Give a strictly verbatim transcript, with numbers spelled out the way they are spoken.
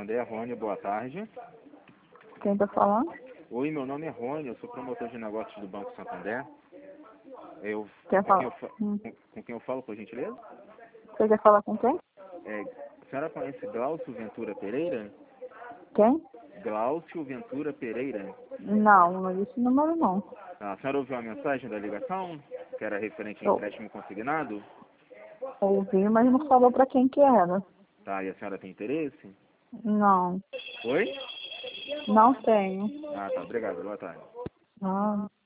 Santander, Rony, boa tarde. Quem está falando? Oi, meu nome é Rony, eu sou promotor de negócios do Banco Santander. Eu, Quer com, quem falar? eu, fa- Hum. com, com quem eu falo, por gentileza? Você quer falar com quem? É, a senhora conhece Glaucio Ventura Pereira? Quem? Glaucio Ventura Pereira. Não, não existe número não. A senhora ouviu a mensagem da ligação, que era referente a Eu empréstimo consignado? ouvi, mas não falou para quem que era. Tá, e a senhora tem interesse? Não, Oi? não tenho. Ah, tá, obrigado, boa tarde. Ah.